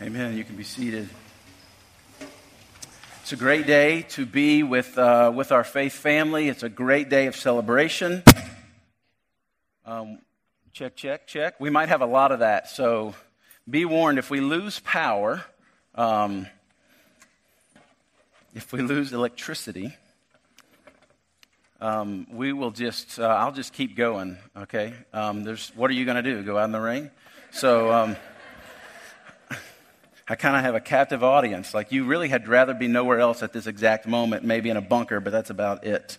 Amen. You can be seated. It's a great day to be with our faith family. It's a great day of celebration. Check. We might have a lot of that, so be warned. If we lose power, if we lose electricity, we will just. I'll just keep going. Okay. What are you going to do? Go out in the rain? So. I kind of have a captive audience. Like, you really had rather be nowhere else at this exact moment, maybe in a bunker, but that's about it.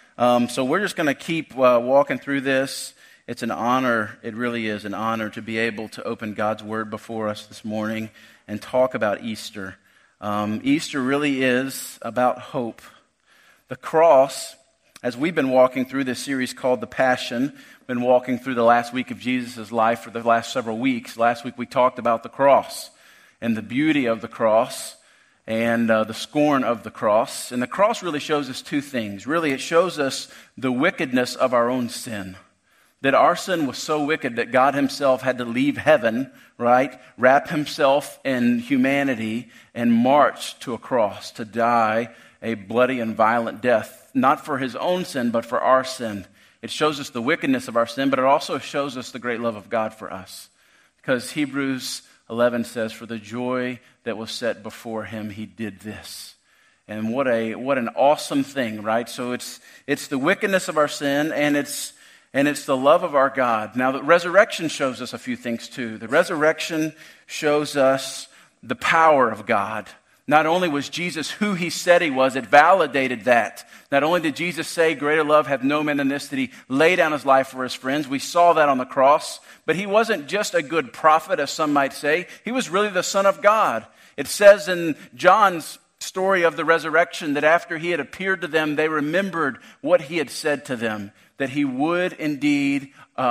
So we're just going to keep walking through this. It's an honor. It really is an honor to be able to open God's Word before us this morning and talk about Easter. Easter really is about hope. The cross, as we've been walking through this series called The Passion, been walking through the last week of Jesus' life for the last several weeks. Last week we talked about the cross and the beauty of the cross, and the scorn of the cross. And the cross really shows us two things. Really, it shows us the wickedness of our own sin. That our sin was so wicked that God himself had to leave heaven, right? Wrap himself in humanity and march to a cross to die a bloody and violent death. Not for his own sin, but for our sin. It shows us the wickedness of our sin, but it also shows us the great love of God for us. Because Hebrews 11 says, for the joy that was set before him, he did this. And what an awesome thing, right? So it's the wickedness of our sin, and it's the love of our God. Now, the resurrection shows us a few things too. The resurrection shows us the power of God. Not only was Jesus who he said he was, it validated that. Not only did Jesus say, greater love hath no man than this, that he lay down his life for his friends. We saw that on the cross. But he wasn't just a good prophet, as some might say. He was really the Son of God. It says in John's story of the resurrection that after he had appeared to them, they remembered what he had said to them, that he would indeed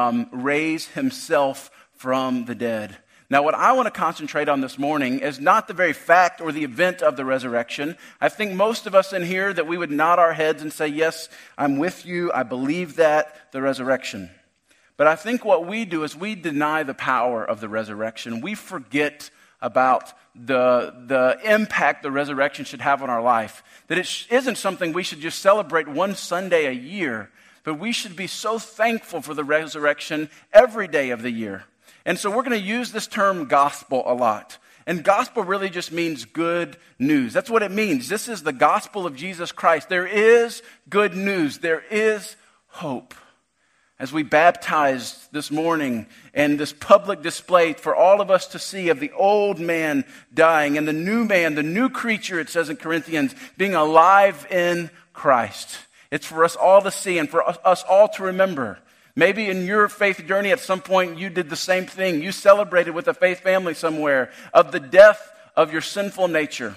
raise himself from the dead. Now, what I want to concentrate on this morning is not the very fact or the event of the resurrection. I think most of us in here that we would nod our heads and say, yes, I'm with you. I believe that, the resurrection. But I think what we do is we deny the power of the resurrection. We forget about the impact the resurrection should have on our life. That it isn't something we should just celebrate one Sunday a year, but we should be so thankful for the resurrection every day of the year. And so we're going to use this term gospel a lot. And gospel really just means good news. That's what it means. This is the gospel of Jesus Christ. There is good news. There is hope. As we baptized this morning and this public display for all of us to see of the old man dying and the new man, the new creature, it says in Corinthians, being alive in Christ. It's for us all to see and for us all to remember. Maybe in your faith journey at some point you did the same thing. You celebrated with a faith family somewhere of the death of your sinful nature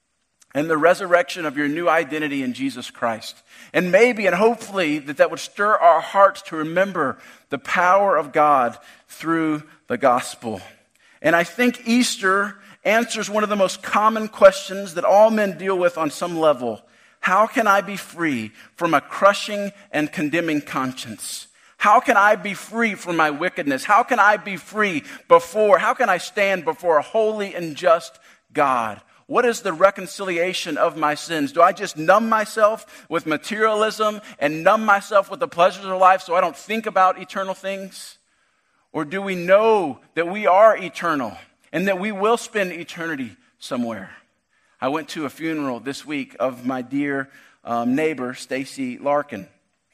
and the resurrection of your new identity in Jesus Christ. And maybe and hopefully that would stir our hearts to remember the power of God through the gospel. And I think Easter answers one of the most common questions that all men deal with on some level. How can I be free from a crushing and condemning conscience? How can I be free from my wickedness? How can I be free how can I stand before a holy and just God? What is the reconciliation of my sins? Do I just numb myself with materialism and numb myself with the pleasures of life so I don't think about eternal things? Or do we know that we are eternal and that we will spend eternity somewhere? I went to a funeral this week of my dear neighbor, Stacy Larkin,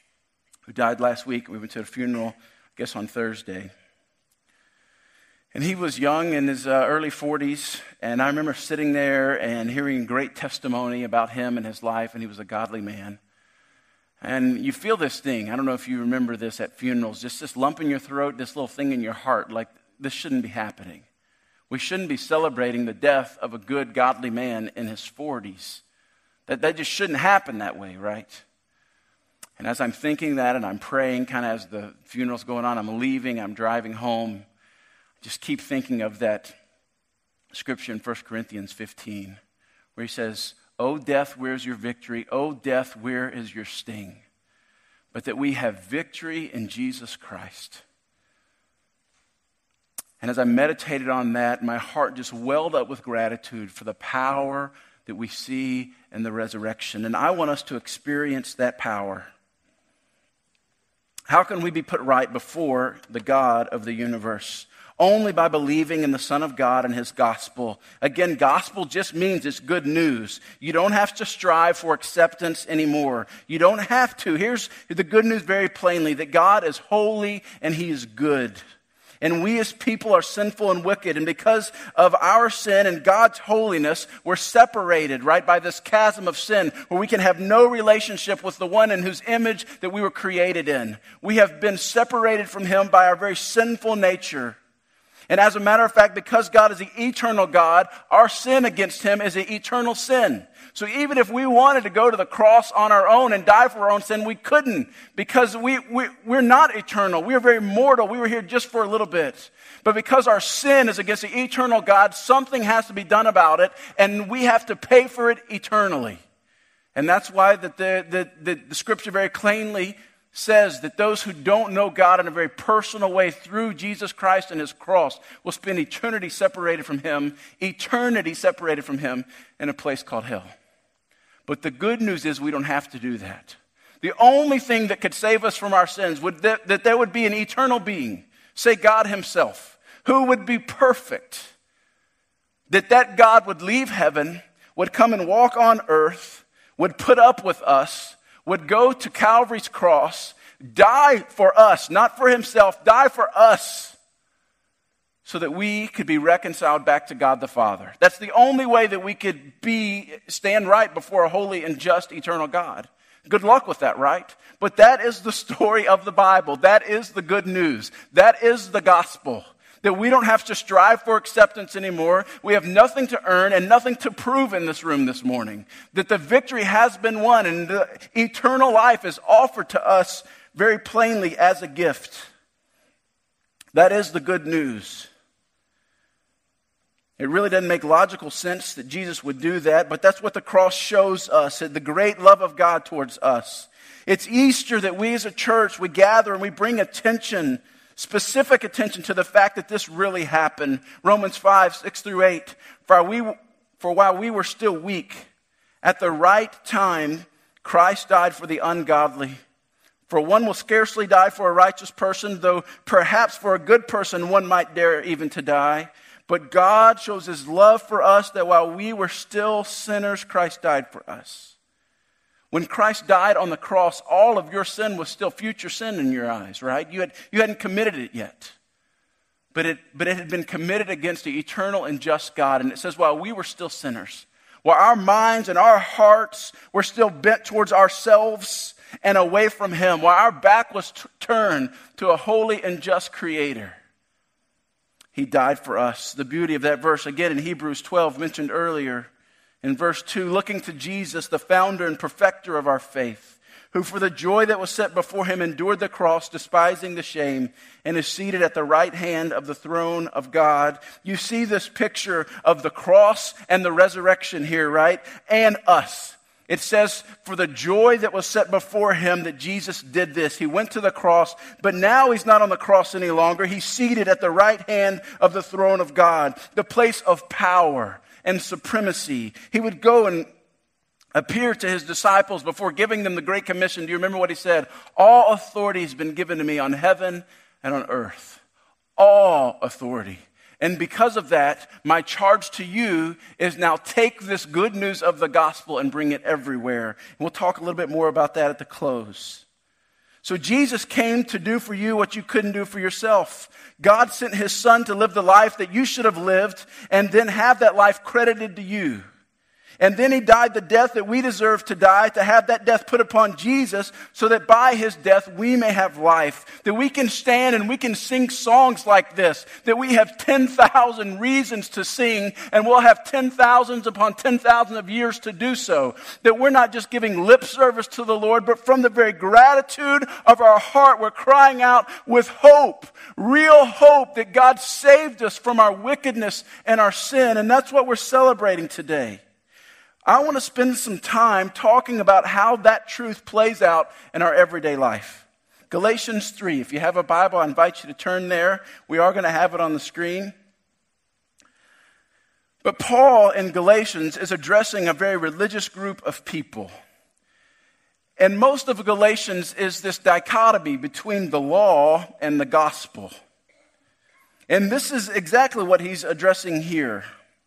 who died last week. We went to a funeral, I guess, on Thursday. And he was young, in his early 40s, and I remember sitting there and hearing great testimony about him and his life, and he was a godly man. And you feel this thing, I don't know if you remember this at funerals, just this lump in your throat, this little thing in your heart, like this shouldn't be happening. We shouldn't be celebrating the death of a good, godly man in his 40s. That just shouldn't happen that way, right? And as I'm thinking that and I'm praying, kind of as the funeral's going on, I'm leaving, I'm driving home, just keep thinking of that scripture in 1 Corinthians 15, where he says, O death, where's your victory? O death, where is your sting? But that we have victory in Jesus Christ. And as I meditated on that, my heart just welled up with gratitude for the power that we see in the resurrection. And I want us to experience that power. How can we be put right before the God of the universe? Only by believing in the Son of God and his gospel. Again, gospel just means it's good news. You don't have to strive for acceptance anymore. You don't have to. Here's the good news very plainly, that God is holy and he is good. And we as people are sinful and wicked. And because of our sin and God's holiness, we're separated, right, by this chasm of sin where we can have no relationship with the one in whose image that we were created in. We have been separated from him by our very sinful nature. And as a matter of fact, because God is the eternal God, our sin against him is an eternal sin. So even if we wanted to go to the cross on our own and die for our own sin, we couldn't, because we're not eternal. We are very mortal. We were here just for a little bit. But because our sin is against the eternal God, something has to be done about it, and we have to pay for it eternally. And that's why the scripture very plainly says that those who don't know God in a very personal way through Jesus Christ and his cross will spend eternity separated from him in a place called hell. But the good news is we don't have to do that. The only thing that could save us from our sins would that there would be an eternal being, say God himself, who would be perfect. That God would leave heaven, would come and walk on earth, would put up with us, would go to Calvary's cross, die for us, not for himself, die for us, so that we could be reconciled back to God the Father. That's the only way that we could stand right before a holy and just eternal God. Good luck with that, right? But that is the story of the Bible. That is the good news. That is the gospel. That we don't have to strive for acceptance anymore. We have nothing to earn and nothing to prove in this room this morning. That the victory has been won and the eternal life is offered to us very plainly as a gift. That is the good news. It really doesn't make logical sense that Jesus would do that, but that's what the cross shows us, the great love of God towards us. It's Easter that we as a church, we gather and we bring attention, specific attention to the fact that this really happened. Romans 5:6-8. For while we were still weak, at the right time, Christ died for the ungodly. For one will scarcely die for a righteous person, though perhaps for a good person one might dare even to die. But God shows his love for us that while we were still sinners, Christ died for us. When Christ died on the cross, all of your sin was still future sin in your eyes, right? You hadn't committed it yet. But it had been committed against the eternal and just God. And it says, while we were still sinners, while our minds and our hearts were still bent towards ourselves and away from him, while our back was turned to a holy and just creator, he died for us. The beauty of that verse, again in Hebrews 12, mentioned earlier, in verse 2, looking to Jesus, the founder and perfecter of our faith, who for the joy that was set before him endured the cross, despising the shame, and is seated at the right hand of the throne of God. You see this picture of the cross and the resurrection here, right? And us. It says, for the joy that was set before him, that Jesus did this. He went to the cross, but now he's not on the cross any longer. He's seated at the right hand of the throne of God, the place of power and supremacy. He would go and appear to his disciples before giving them the Great Commission. Do you remember what he said? All authority has been given to me on heaven and on earth. All authority. And because of that, my charge to you is now take this good news of the gospel and bring it everywhere. And we'll talk a little bit more about that at the close. So Jesus came to do for you what you couldn't do for yourself. God sent his son to live the life that you should have lived and then have that life credited to you. And then he died the death that we deserve to die, to have that death put upon Jesus, so that by his death we may have life. That we can stand and we can sing songs like this. That we have 10,000 reasons to sing, and we'll have 10,000s upon 10,000 of years to do so. That we're not just giving lip service to the Lord, but from the very gratitude of our heart, we're crying out with hope, real hope that God saved us from our wickedness and our sin. And that's what we're celebrating today. I want to spend some time talking about how that truth plays out in our everyday life. Galatians 3. If you have a Bible, I invite you to turn there. We are going to have it on the screen. But Paul in Galatians is addressing a very religious group of people. And most of Galatians is this dichotomy between the law and the gospel. And this is exactly what he's addressing here.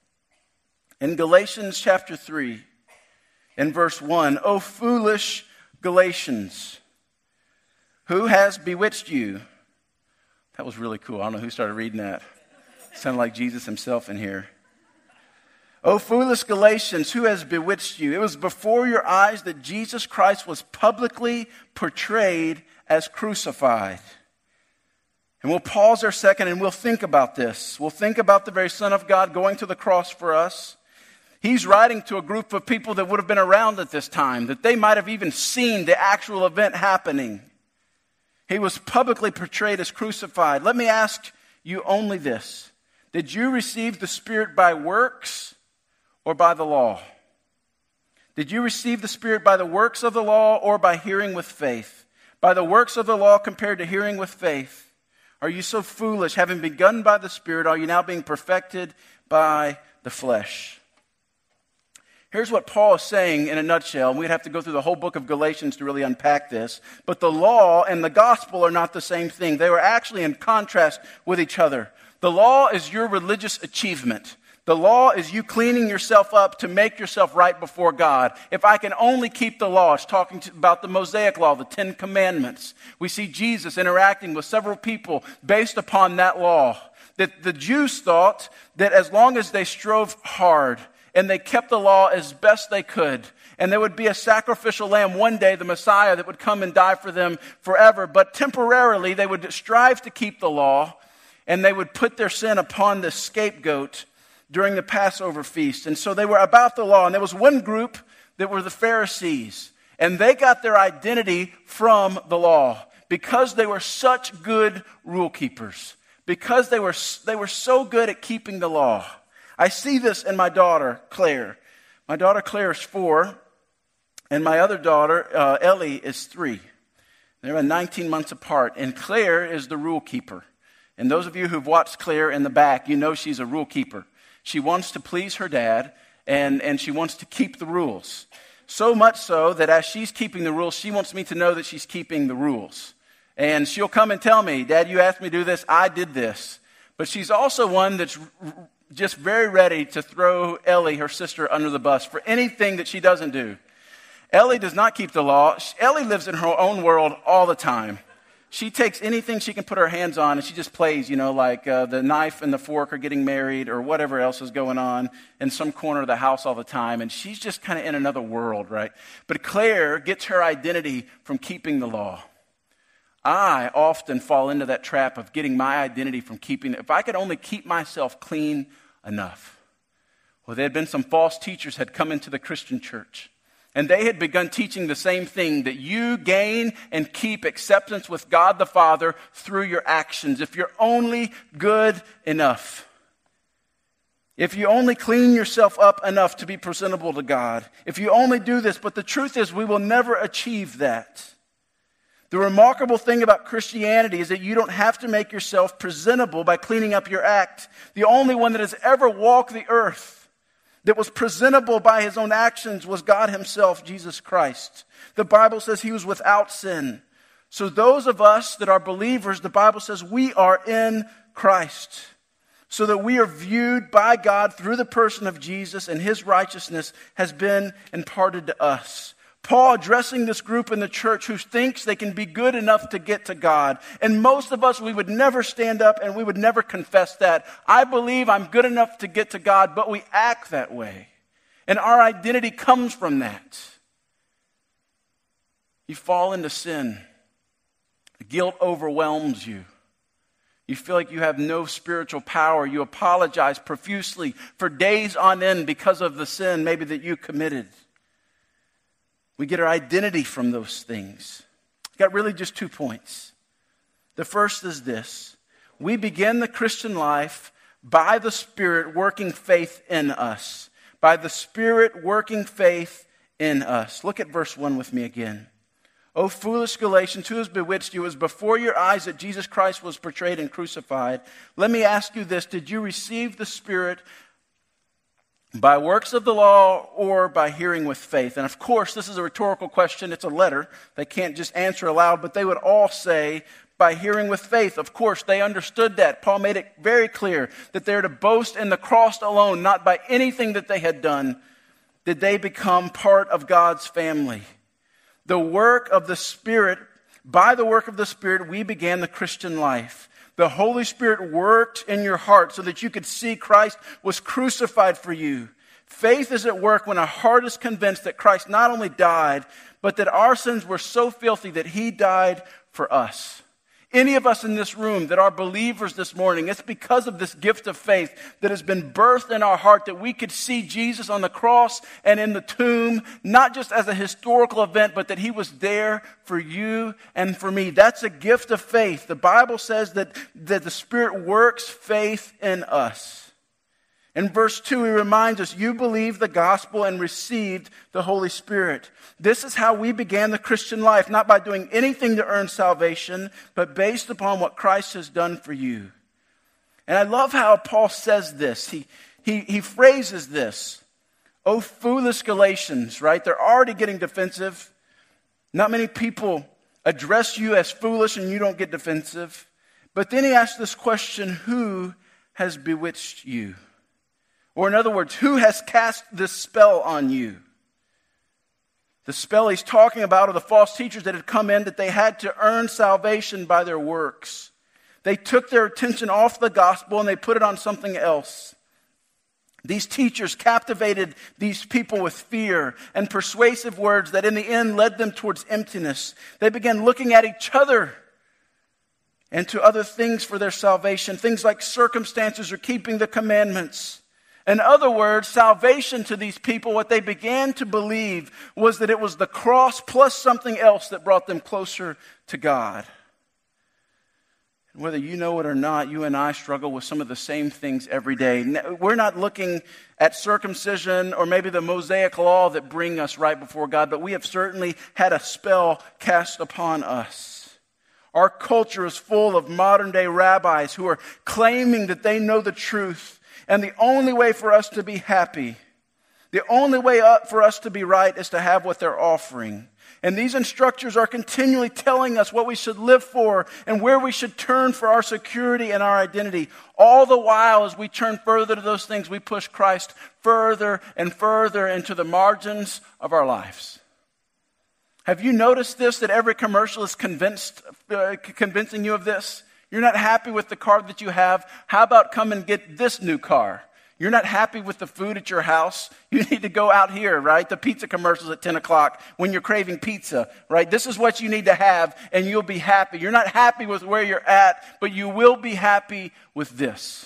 In Galatians chapter 3, in verse 1, O foolish Galatians, who has bewitched you? That was really cool. I don't know who started reading that. It sounded like Jesus himself in here. O foolish Galatians, who has bewitched you? It was before your eyes that Jesus Christ was publicly portrayed as crucified. And we'll pause there a second and we'll think about this. We'll think about the very Son of God going to the cross for us. He's writing to a group of people that would have been around at this time, that they might have even seen the actual event happening. He was publicly portrayed as crucified. Let me ask you only this. Did you receive the Spirit by works or by the law? Did you receive the Spirit by the works of the law or by hearing with faith? By the works of the law compared to hearing with faith. Are you so foolish? Having begun by the Spirit, are you now being perfected by the flesh? Here's what Paul is saying in a nutshell. We'd have to go through the whole book of Galatians to really unpack this. But the law and the gospel are not the same thing. They were actually in contrast with each other. The law is your religious achievement. The law is you cleaning yourself up to make yourself right before God. If I can only keep the law, it's talking about the Mosaic law, the 10 Commandments. We see Jesus interacting with several people based upon that law. That the Jews thought that as long as they strove hard and they kept the law as best they could, and there would be a sacrificial lamb one day, the Messiah, that would come and die for them forever. But temporarily, they would strive to keep the law, and they would put their sin upon the scapegoat during the Passover feast. And so they were about the law. And there was one group that were the Pharisees. And they got their identity from the law because they were such good rule keepers. Because they were so good at keeping the law. I see this in my daughter, Claire. My daughter, Claire, is 4. And my other daughter, Ellie, is 3. They're about 19 months apart. And Claire is the rule keeper. And those of you who've watched Claire in the back, you know she's a rule keeper. She wants to please her dad, and she wants to keep the rules. So much so that as she's keeping the rules, she wants me to know that she's keeping the rules. And she'll come and tell me, Dad, you asked me to do this, I did this. But she's also one that's just very ready to throw Ellie, her sister, under the bus for anything that she doesn't do. Ellie does not keep the law. Ellie lives in her own world all the time. She takes anything she can put her hands on and she just plays, like the knife and the fork are getting married or whatever else is going on in some corner of the house all the time. And she's just kind of in another world, right? But Claire gets her identity from keeping the law. I often fall into that trap of getting my identity from keeping it. If I could only keep myself clean enough. Well, there had been some false teachers had come into the Christian church. And they had begun teaching the same thing, that you gain and keep acceptance with God the Father through your actions. If you're only good enough. If you only clean yourself up enough to be presentable to God. If you only do this. But the truth is we will never achieve that. The remarkable thing about Christianity is that you don't have to make yourself presentable by cleaning up your act. The only one that has ever walked the earth that was presentable by his own actions was God himself, Jesus Christ. The Bible says he was without sin. So those of us that are believers, the Bible says we are in Christ. So that we are viewed by God through the person of Jesus, and his righteousness has been imparted to us. Paul addressing this group in the church who thinks they can be good enough to get to God. And most of us, we would never stand up and we would never confess that. I believe I'm good enough to get to God, but we act that way. And our identity comes from that. You fall into sin. Guilt overwhelms you. You feel like you have no spiritual power. You apologize profusely for days on end because of the sin maybe that you committed. We get our identity from those things. I've got really just 2 points. The first is this. We begin the Christian life by the Spirit working faith in us. By the Spirit working faith in us. Look at verse 1 with me again. O foolish Galatians, who has bewitched you? It was before your eyes that Jesus Christ was portrayed and crucified. Let me ask you this. Did you receive the Spirit by works of the law or by hearing with faith? And of course, this is a rhetorical question. It's a letter. They can't just answer aloud, but they would all say by hearing with faith. Of course, they understood that. Paul made it very clear that they're to boast in the cross alone, not by anything that they had done did they become part of God's family. The work of the Spirit, by the work of the Spirit, we began the Christian life. The Holy Spirit worked in your heart so that you could see Christ was crucified for you. Faith is at work when a heart is convinced that Christ not only died, but that our sins were so filthy that He died for us. Any of us in this room that are believers this morning, it's because of this gift of faith that has been birthed in our heart that we could see Jesus on the cross and in the tomb, not just as a historical event, but that He was there for you and for me. That's a gift of faith. The Bible says that the Spirit works faith in us. In verse 2, He reminds us, you believed the gospel and received the Holy Spirit. This is how we began the Christian life, not by doing anything to earn salvation, but based upon what Christ has done for you. And I love how Paul says this. He phrases this. Oh, foolish Galatians, right? They're already getting defensive. Not many people address you as foolish and you don't get defensive. But then he asks this question, who has bewitched you? Or in other words, who has cast this spell on you? The spell he's talking about are the false teachers that had come in, that they had to earn salvation by their works. They took their attention off the gospel and they put it on something else. These teachers captivated these people with fear and persuasive words that in the end led them towards emptiness. They began looking at each other and to other things for their salvation, things like circumstances or keeping the commandments. In other words, salvation to these people, what they began to believe was that it was the cross plus something else that brought them closer to God. Whether you know it or not, you and I struggle with some of the same things every day. We're not looking at circumcision or maybe the Mosaic law that bring us right before God, but we have certainly had a spell cast upon us. Our culture is full of modern-day rabbis who are claiming that they know the truth. And the only way for us to be happy, the only way for us to be right is to have what they're offering. And these instructors are continually telling us what we should live for and where we should turn for our security and our identity. All the while, as we turn further to those things, we push Christ further and further into the margins of our lives. Have you noticed this, that every commercial is convincing you of this? You're not happy with the car that you have. How about come and get this new car? You're not happy with the food at your house. You need to go out here, right? The pizza commercials at 10 o'clock when you're craving pizza, right? This is what you need to have and you'll be happy. You're not happy with where you're at, but you will be happy with this.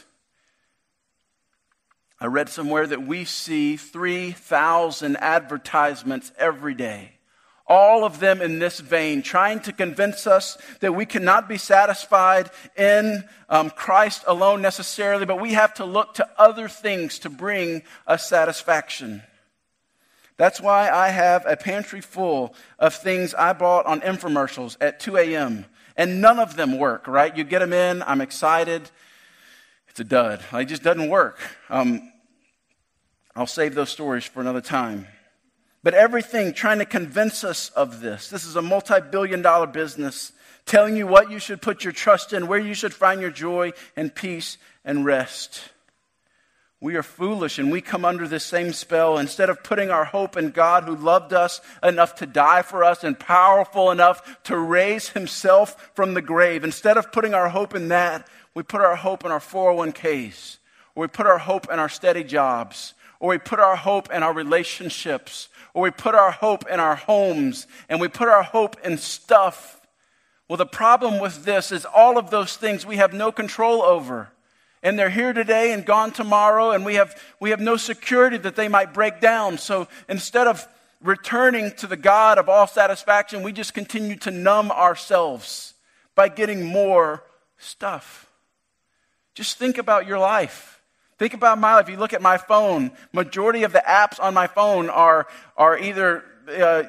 I read somewhere that we see 3,000 advertisements every day. All of them in this vein, trying to convince us that we cannot be satisfied in Christ alone necessarily, but we have to look to other things to bring us satisfaction. That's why I have a pantry full of things I bought on infomercials at 2 a.m. And none of them work, right? You get them in, I'm excited. It's a dud. It just doesn't work. I'll save those stories for another time. But everything trying to convince us of this. This is a multi-billion-dollar business telling you what you should put your trust in, where you should find your joy and peace and rest. We are foolish and we come under this same spell. Instead of putting our hope in God who loved us enough to die for us and powerful enough to raise Himself from the grave, instead of putting our hope in that, we put our hope in our 401ks, or we put our hope in our steady jobs, or we put our hope in our relationships, or we put our hope in our homes, and we put our hope in stuff. Well, the problem with this is all of those things we have no control over. And they're here today and gone tomorrow, and we have no security that they might break down. So instead of returning to the God of all satisfaction, we just continue to numb ourselves by getting more stuff. Just think about your life. Think about my life. You look at my phone, majority of the apps on my phone are either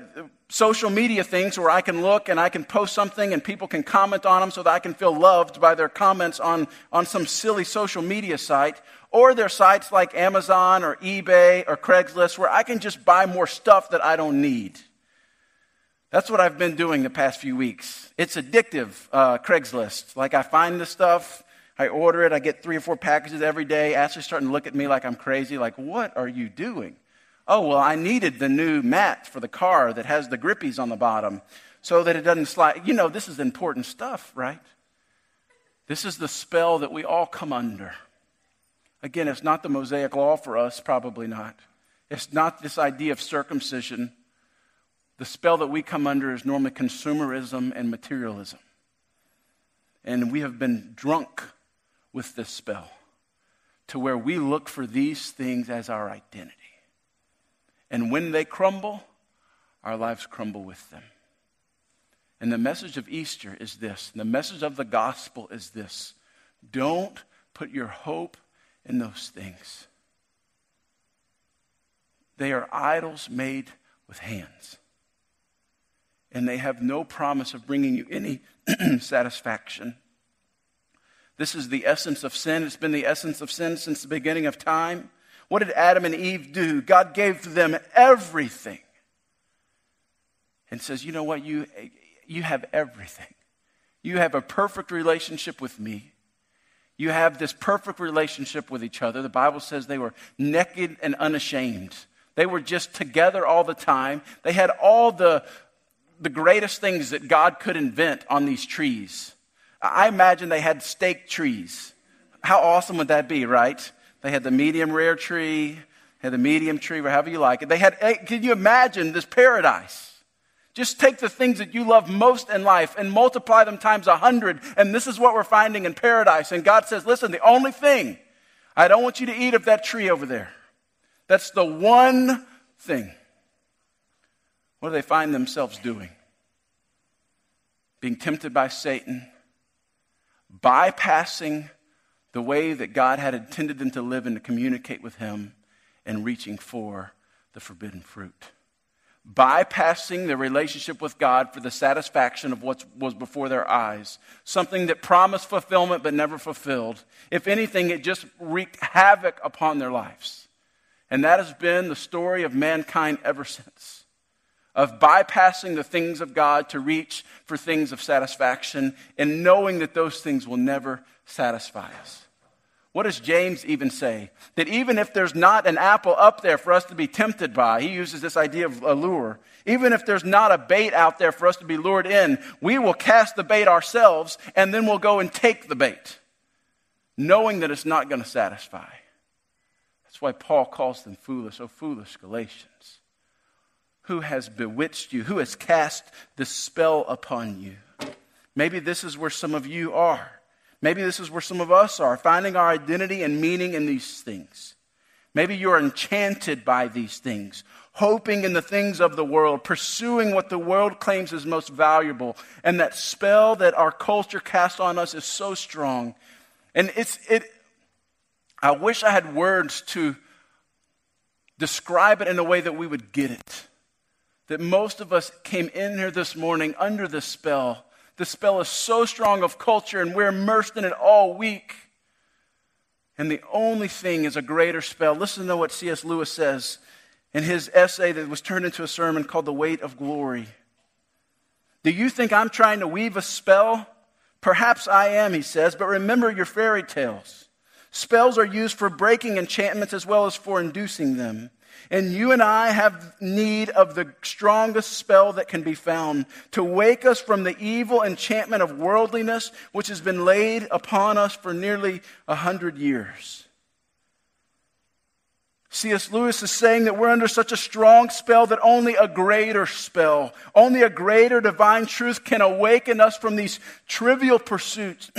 social media things where I can look and I can post something and people can comment on them so that I can feel loved by their comments on some silly social media site. Or there are sites like Amazon or eBay or Craigslist where I can just buy more stuff that I don't need. That's what I've been doing the past few weeks. It's addictive, Craigslist. Like I find this stuff, I order it, I get 3 or 4 packages every day. Ashley's starting to look at me like I'm crazy, like, what are you doing? Oh, well, I needed the new mat for the car that has the grippies on the bottom so that it doesn't slide. You know, this is important stuff, right? This is the spell that we all come under. Again, it's not the Mosaic law for us, probably not. It's not this idea of circumcision. The spell that we come under is normally consumerism and materialism. And we have been drunk with this spell to where we look for these things as our identity. And when they crumble, our lives crumble with them. And the message of Easter is this. The message of the gospel is this. Don't put your hope in those things. They are idols made with hands. And they have no promise of bringing you any satisfaction. This is the essence of sin. It's been the essence of sin since the beginning of time. What did Adam and Eve do? God gave them everything. And says, you know what? You have everything. You have a perfect relationship with me. You have this perfect relationship with each other. The Bible says they were naked and unashamed. They were just together all the time. They had all the greatest things that God could invent on these trees. I imagine they had steak trees. How awesome would that be, right? They had the medium rare tree, had the medium tree, or however you like it. They had, can you imagine this paradise? Just take the things that you love most in life and multiply them times 100. And this is what we're finding in paradise. And God says, listen, the only thing, I don't want you to eat of that tree over there. That's the one thing. What do they find themselves doing? Being tempted by Satan, bypassing the way that God had intended them to live and to communicate with him, and reaching for the forbidden fruit. Bypassing the relationship with God for the satisfaction of what was before their eyes. Something that promised fulfillment but never fulfilled. If anything, it just wreaked havoc upon their lives. And that has been the story of mankind ever since. Of bypassing the things of God to reach for things of satisfaction and knowing that those things will never satisfy us. What does James even say? That even if there's not an apple up there for us to be tempted by, he uses this idea of a lure. Even if there's not a bait out there for us to be lured in, we will cast the bait ourselves and then we'll go and take the bait, knowing that it's not going to satisfy. That's why Paul calls them foolish. Oh, foolish Galatians. Who has bewitched you? Who has cast this spell upon you? Maybe this is where some of you are. Maybe this is where some of us are, finding our identity and meaning in these things. Maybe you're enchanted by these things, hoping in the things of the world, pursuing what the world claims is most valuable. And that spell that our culture casts on us is so strong. And I wish I had words to describe it in a way that we would get it. That most of us came in here this morning under this spell. The spell is so strong of culture, and we're immersed in it all week. And the only thing is a greater spell. Listen to what C.S. Lewis says in his essay that was turned into a sermon called The Weight of Glory. Do you think I'm trying to weave a spell? Perhaps I am, he says, but remember your fairy tales. Spells are used for breaking enchantments as well as for inducing them. And you and I have need of the strongest spell that can be found to wake us from the evil enchantment of worldliness which has been laid upon us for nearly 100 years. C.S. Lewis is saying that we're under such a strong spell that only a greater spell, only a greater divine truth can awaken us from these trivial pursuits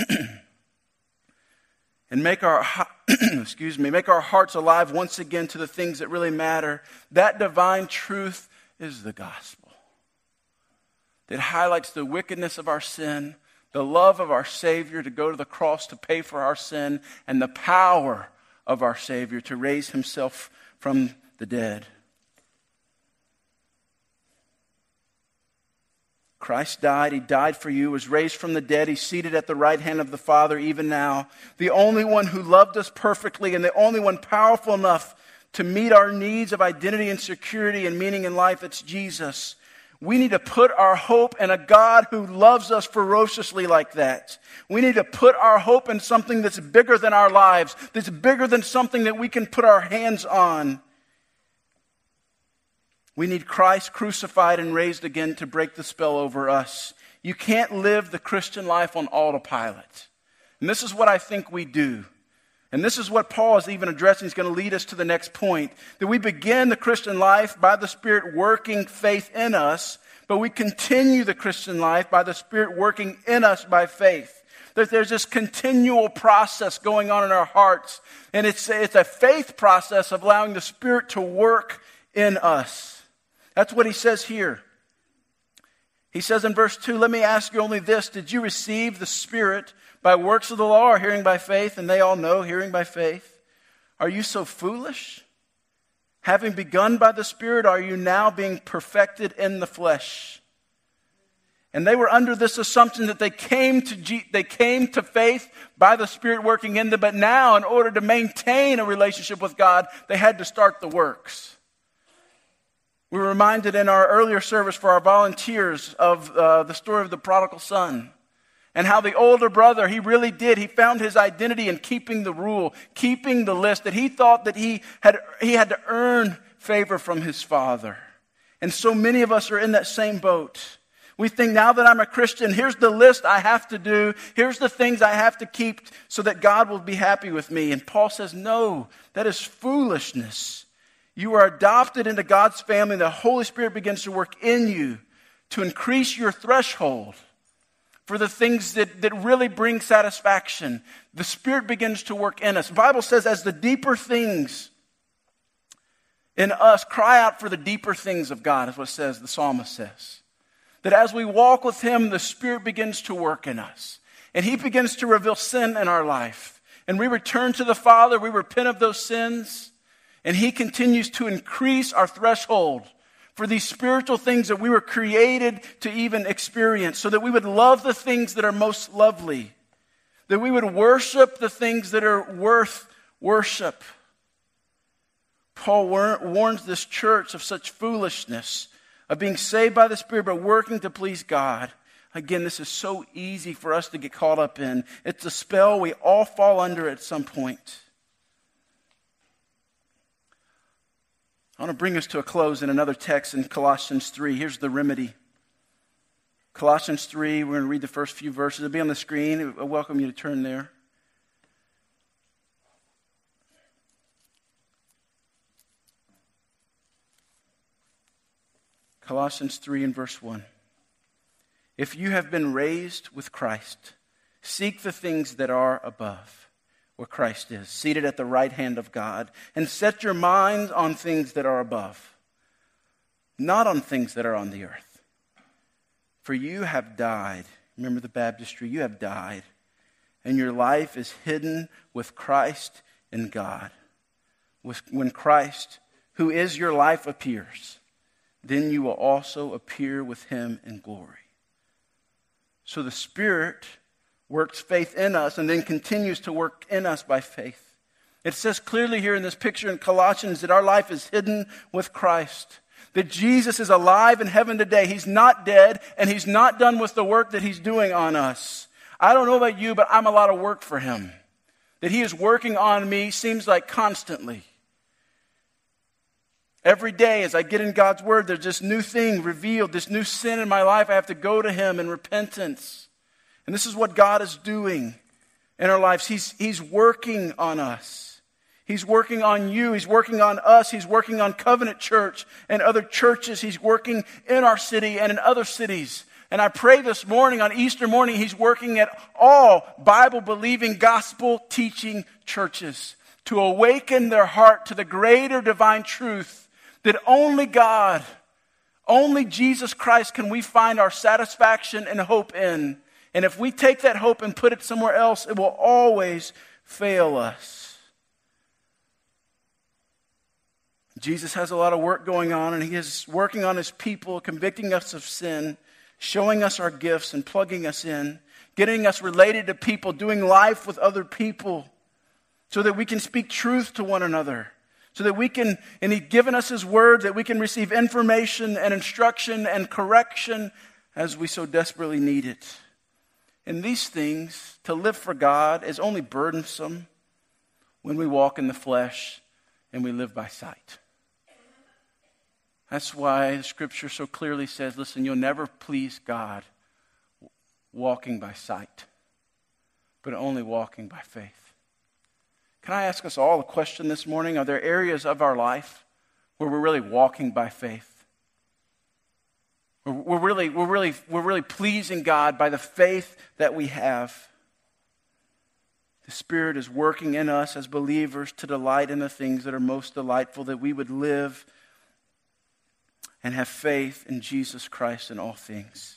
and make our hearts alive once again to the things that really matter. That divine truth is the gospel. That highlights the wickedness of our sin, the love of our Savior to go to the cross to pay for our sin, and the power of our Savior to raise himself from the dead. Christ died. He died for you, was raised from the dead. He's seated at the right hand of the Father even now. The only one who loved us perfectly and the only one powerful enough to meet our needs of identity and security and meaning in life, it's Jesus. We need to put our hope in a God who loves us ferociously like that. We need to put our hope in something that's bigger than our lives, that's bigger than something that we can put our hands on. We need Christ crucified and raised again to break the spell over us. You can't live the Christian life on autopilot. And this is what I think we do. And this is what Paul is even addressing. He's going to lead us to the next point. That we begin the Christian life by the Spirit working faith in us, but we continue the Christian life by the Spirit working in us by faith. That there's this continual process going on in our hearts. And it's a faith process of allowing the Spirit to work in us. That's what he says here. He says in verse 2, let me ask you only this. Did you receive the Spirit by works of the law or hearing by faith? And they all know hearing by faith. Are you so foolish? Having begun by the Spirit, are you now being perfected in the flesh? And they were under this assumption that they came to faith by the Spirit working in them. But now, in order to maintain a relationship with God, they had to start the works. We were reminded in our earlier service for our volunteers of the story of the prodigal son. And how the older brother, he really did. He found his identity in keeping the rule, keeping the list, that he thought that he had to earn favor from his father. And so many of us are in that same boat. We think, now that I'm a Christian, here's the list I have to do. Here's the things I have to keep so that God will be happy with me. And Paul says, no, that is foolishness. You are adopted into God's family. The Holy Spirit begins to work in you to increase your threshold for the things that really bring satisfaction. The Spirit begins to work in us. The Bible says, as the deeper things in us cry out for the deeper things of God, is what it says, the psalmist says. That as we walk with Him, the Spirit begins to work in us. And He begins to reveal sin in our life. And we return to the Father, we repent of those sins. And He continues to increase our threshold for these spiritual things that we were created to even experience, so that we would love the things that are most lovely, that we would worship the things that are worth worship. Paul warns this church of such foolishness, of being saved by the Spirit but working to please God. Again, this is so easy for us to get caught up in. It's a spell we all fall under at some point. I want to bring us to a close in another text in Colossians 3. Here's the remedy. Colossians 3, we're going to read the first few verses. It'll be on the screen. I welcome you to turn there. Colossians 3 and verse 1. If you have been raised with Christ, seek the things that are above, where Christ is, seated at the right hand of God, and set your minds on things that are above, not on things that are on the earth. For you have died. Remember the baptistry, you have died, and your life is hidden with Christ in God. When Christ, who is your life, appears, then you will also appear with Him in glory. So the Spirit works faith in us and then continues to work in us by faith. It says clearly here in this picture in Colossians that our life is hidden with Christ. That Jesus is alive in heaven today. He's not dead, and He's not done with the work that He's doing on us. I don't know about you, but I'm a lot of work for Him. That He is working on me seems like constantly. Every day as I get in God's Word, there's this new thing revealed, this new sin in my life. I have to go to Him in repentance. And this is what God is doing in our lives. He's working on us. He's working on you. He's working on us. He's working on Covenant Church and other churches. He's working in our city and in other cities. And I pray this morning, on Easter morning, He's working at all Bible-believing, gospel-teaching churches to awaken their heart to the greater divine truth that only God, only Jesus Christ can we find our satisfaction and hope in. And if we take that hope and put it somewhere else, it will always fail us. Jesus has a lot of work going on, and He is working on His people, convicting us of sin, showing us our gifts and plugging us in, getting us related to people, doing life with other people so that we can speak truth to one another, so that we can, and He's given us His word, that we can receive information and instruction and correction as we so desperately need it. And these things, to live for God, is only burdensome when we walk in the flesh and we live by sight. That's why the Scripture so clearly says, listen, you'll never please God walking by sight, but only walking by faith. Can I ask us all a question this morning? Are there areas of our life where we're really walking by faith? We're really pleasing God by the faith that we have. The Spirit is working in us as believers to delight in the things that are most delightful, that we would live and have faith in Jesus Christ in all things.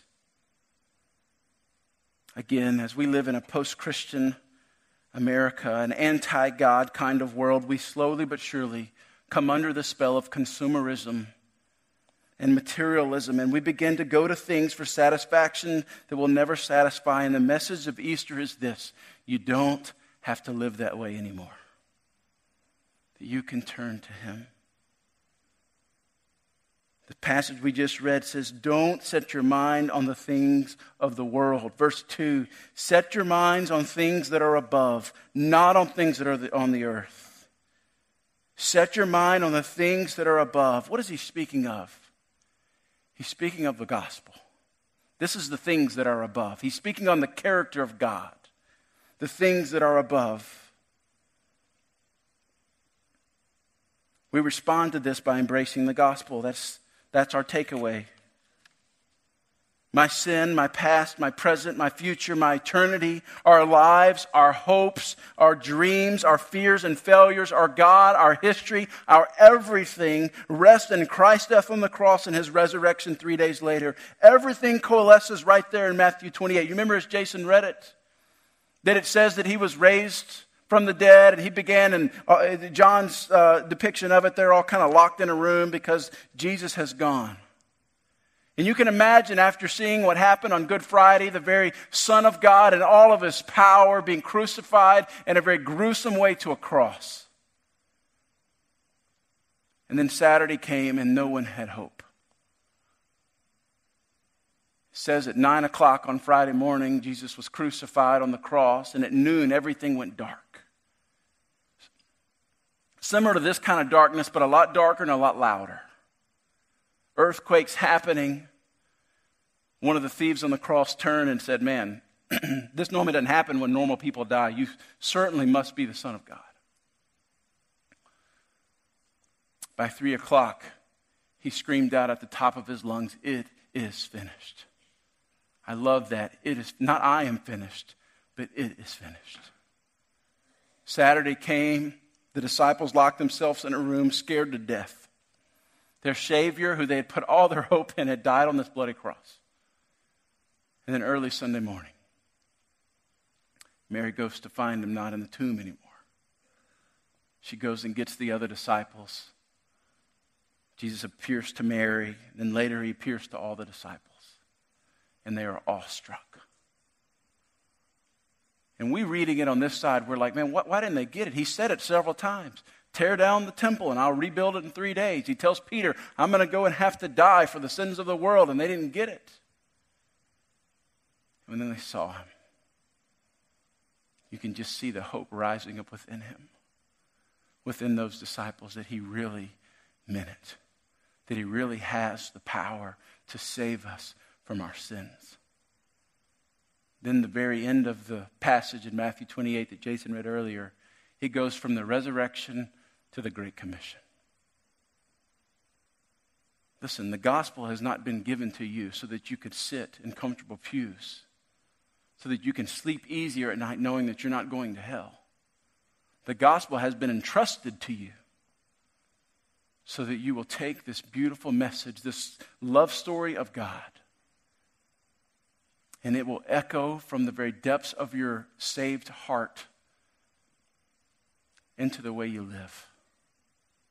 Again, as we live in a post-Christian America, an anti-God kind of world, we slowly but surely come under the spell of consumerism and materialism, and we begin to go to things for satisfaction that will never satisfy. And the message of Easter is this: you don't have to live that way anymore. That you can turn to Him. The passage we just read says, don't set your mind on the things of the world. Verse 2, set your minds on things that are above, not on things that are on the earth. Set your mind on the things that are above. What is he speaking of? He's speaking of the gospel. This is the things that are above. He's speaking on the character of God, the things that are above. We respond to this by embracing the gospel. That's our takeaway. My sin, my past, my present, my future, my eternity, our lives, our hopes, our dreams, our fears and failures, our God, our history, our everything rest in Christ's death on the cross and His resurrection 3 days later. Everything coalesces right there in Matthew 28. You remember as Jason read it, that it says that He was raised from the dead, and He began, and John's depiction of it, they're all kind of locked in a room because Jesus has gone. And you can imagine, after seeing what happened on Good Friday, the very Son of God and all of His power being crucified in a very gruesome way to a cross. And then Saturday came and no one had hope. It says at 9 o'clock on Friday morning, Jesus was crucified on the cross, and at noon everything went dark. Similar to this kind of darkness, but a lot darker and a lot louder. Earthquakes happening. One of the thieves on the cross turned and said, man, this normally doesn't happen when normal people die. You certainly must be the Son of God. By 3 o'clock, he screamed out at the top of his lungs, it is finished. I love that. It is not I am finished, but it is finished. Saturday came. The disciples locked themselves in a room, scared to death. Their Savior, who they had put all their hope in, had died on this bloody cross. And then early Sunday morning, Mary goes to find Him not in the tomb anymore. She goes and gets the other disciples. Jesus appears to Mary, then later He appears to all the disciples. And they are awestruck. And we reading it on this side, we're like, man, why didn't they get it? He said it several times. Tear down the temple and I'll rebuild it in 3 days. He tells Peter, I'm going to go and have to die for the sins of the world. And they didn't get it. And then they saw Him. You can just see the hope rising up within Him, within those disciples, that He really meant it. That He really has the power to save us from our sins. Then the very end of the passage in Matthew 28 that Jason read earlier, He goes from the resurrection to the Great Commission. Listen, the gospel has not been given to you so that you could sit in comfortable pews, so that you can sleep easier at night knowing that you're not going to hell. The gospel has been entrusted to you so that you will take this beautiful message, this love story of God, and it will echo from the very depths of your saved heart into the way you live.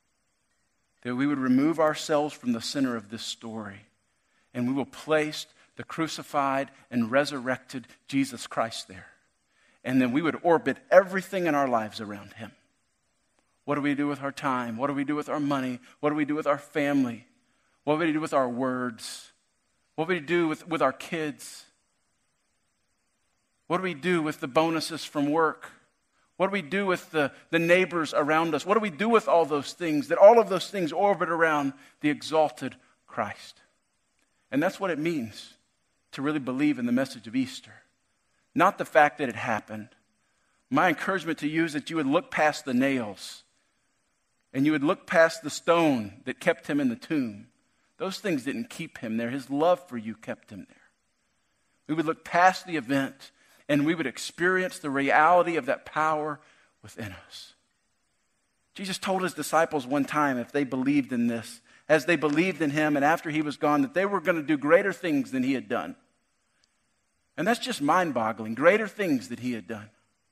That we would remove ourselves from the center of this story, and we will place the crucified and resurrected Jesus Christ there. And then we would orbit everything in our lives around him. What do we do with our time? What do we do with our money? What do we do with our family? What do we do with our words? What do we do with our kids? What do we do with the bonuses from work? What do we do with the neighbors around us? What do we do with all those things? That all of those things orbit around the exalted Christ. And that's what it means to really believe in the message of Easter. Not the fact that it happened. My encouragement to you is that you would look past the nails and you would look past the stone that kept him in the tomb. Those things didn't keep him there. His love for you kept him there. We would look past the event and we would experience the reality of that power within us. Jesus told his disciples one time, if they believed in this, as they believed in him and after he was gone, that they were going to do greater things than he had done. And that's just mind-boggling, greater things that he had done.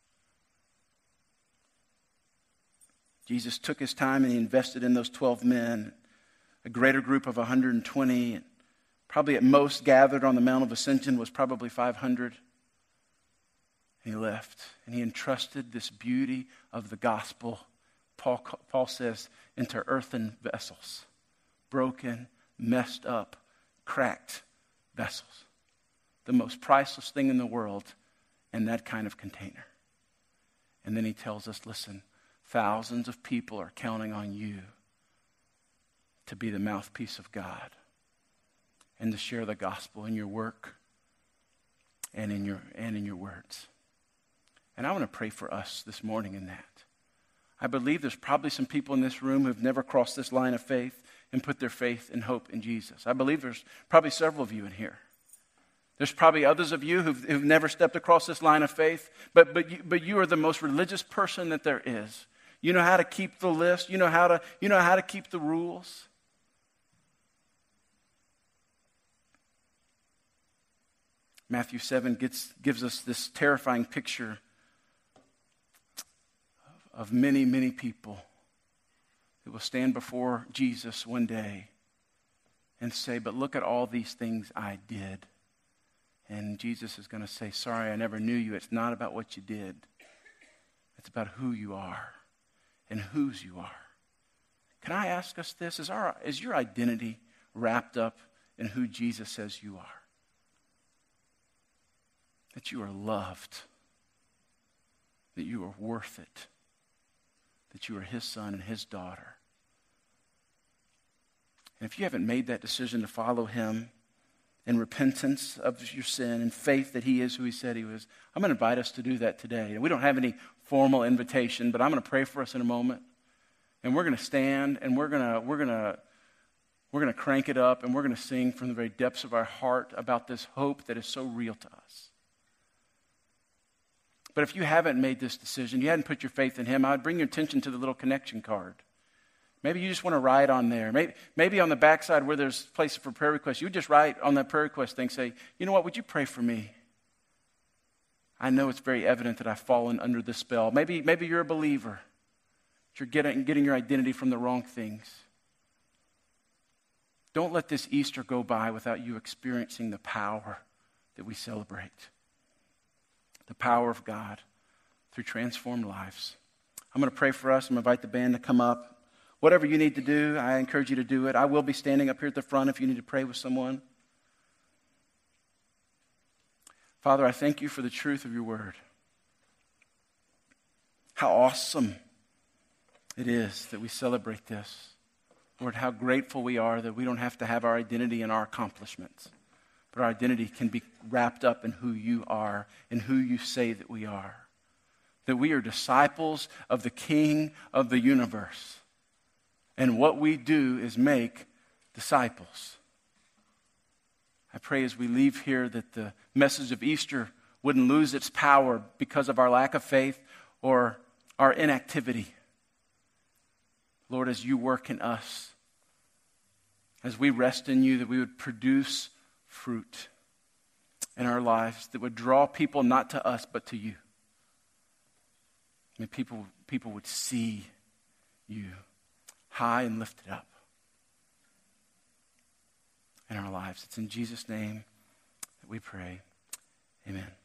Jesus took his time and he invested in those 12 men, a greater group of 120, and probably at most gathered on the Mount of Ascension was probably 500. And he left, and he entrusted this beauty of the gospel, Paul says, into earthen vessels, broken, messed up, cracked vessels. The most priceless thing in the world in that kind of container. And then he tells us, listen, thousands of people are counting on you to be the mouthpiece of God and to share the gospel in your work and in your words. And I want to pray for us this morning in that. I believe there's probably some people in this room who've never crossed this line of faith and put their faith and hope in Jesus. I believe there's probably several of you in here. There's probably others of you who've never stepped across this line of faith, but you are the most religious person that there is. You know how to keep the list. You know how to keep the rules. Matthew 7 gives us this terrifying picture of many, many people that will stand before Jesus one day and say, but look at all these things I did. And Jesus is going to say, sorry, I never knew you. It's not about what you did. It's about who you are and whose you are. Can I ask us this? Is your identity wrapped up in who Jesus says you are? That you are loved, that you are worth it, that you are his son and his daughter. And if you haven't made that decision to follow him in repentance of your sin and faith that he is who he said he was, I'm going to invite us to do that today. We don't have any formal invitation, but I'm going to pray for us in a moment. And we're going to stand and we're going to crank it up and we're going to sing from the very depths of our heart about this hope that is so real to us. But if you haven't made this decision, you hadn't put your faith in him, I would bring your attention to the little connection card. Maybe you just want to write on there. Maybe on the backside where there's places for prayer requests, you would just write on that prayer request thing, say, you know what, would you pray for me? I know it's very evident that I've fallen under this spell. Maybe you're a believer. You're getting your identity from the wrong things. Don't let this Easter go by without you experiencing the power that we celebrate. The power of God through transformed lives. I'm going to pray for us. I'm going to invite the band to come up. Whatever you need to do, I encourage you to do it. I will be standing up here at the front if you need to pray with someone. Father, I thank you for the truth of your word. How awesome it is that we celebrate this. Lord, how grateful we are that we don't have to have our identity in our accomplishments, but our identity can be wrapped up in who you are and who you say that we are. That we are disciples of the King of the universe. And what we do is make disciples. I pray as we leave here that the message of Easter wouldn't lose its power because of our lack of faith or our inactivity. Lord, as you work in us, as we rest in you, that we would produce fruit in our lives that would draw people not to us but to you. May people would see you high and lifted up in our lives. It's in Jesus' name we pray. Amen.